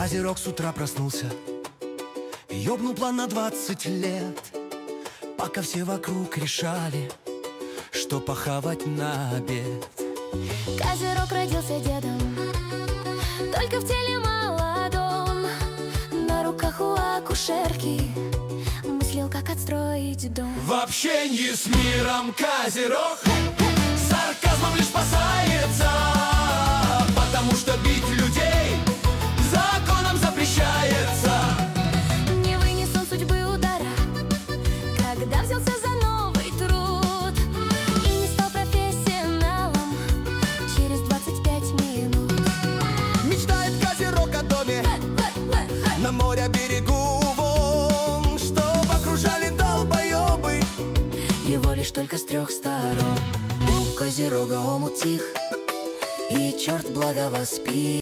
Козерог с утра проснулся, ёбнул план на 20 лет, пока все вокруг решали, что похавать на обед. Козерог родился дедом, только в теле молодом. На руках у акушерки мыслил, как отстроить дом. В общении с миром Козерог сарказмом лишь спасается, потому что бить людей законом запрещается. Не вынес он судьбы удара, когда взялся за новый труд, и не стал профессионалом через 25 минут. Мечтает Козерог о доме на море берегу вон, чтоб окружали долбоёбы Его лишь только с 3 сторон. У Козерога омут тих, и черт благовоспит.